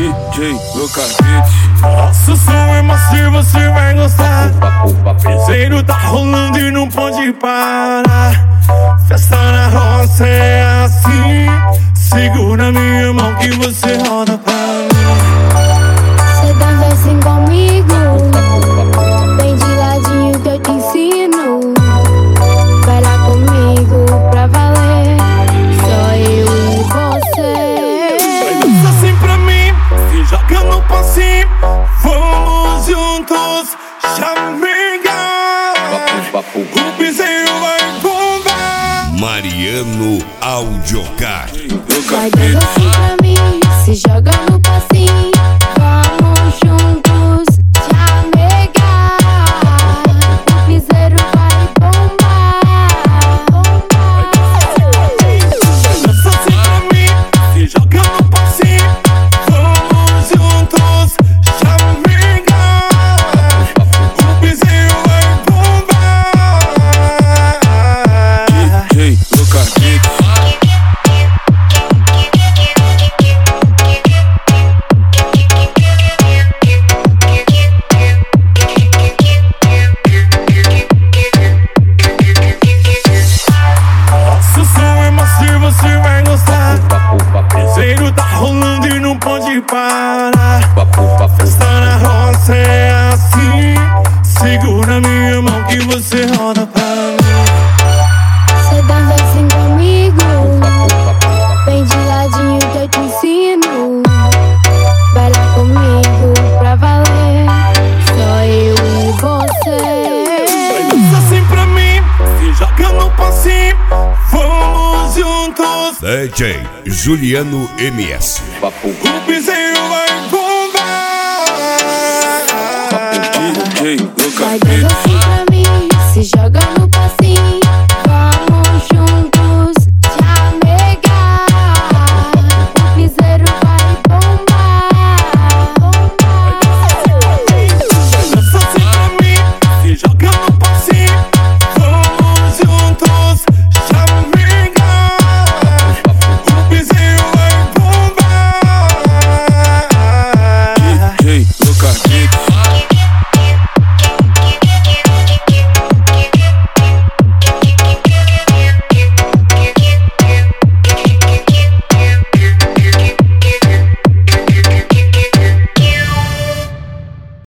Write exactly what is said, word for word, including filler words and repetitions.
D J Lucavite. Nosso som é macio, você vai gostar. Piseiro tá rolando e não pode parar. Festa na roça é assim. Segura minha mão que você roda pra mim. Cê dança assim comigo, vem de ladinho que eu te ensino. Vai lá comigo pra valer, só eu e você. Dança assim pra mim, se joga no passinho. Vamos juntos, chamegar. O piseiro vai bombar. Mariano Audiocar. Vai dança assim pra mim, se joga no passinho. Vamos juntos, chamegar. O piseiro vai bombar. Dança assim pra mim, se joga no passinho. Vamos juntos, chamegar. O piseiro vai bombar. D J Lucavite. Nosso som é macio, você vai gostar. Piseiro tá rolando e não pode parar. Festa na roça é assim. Segura minha mão que você roda pra mim. Cê dança assim comigo, vem de ladinho que eu te ensino. Vai lá comigo pra valer, só eu e você. Dança assim pra mim, se joga no passinho. Vamos juntos, D J Juliano M S. o piseiro vai bombar. D J Vai Lucavite. dança assim pra mim, se joga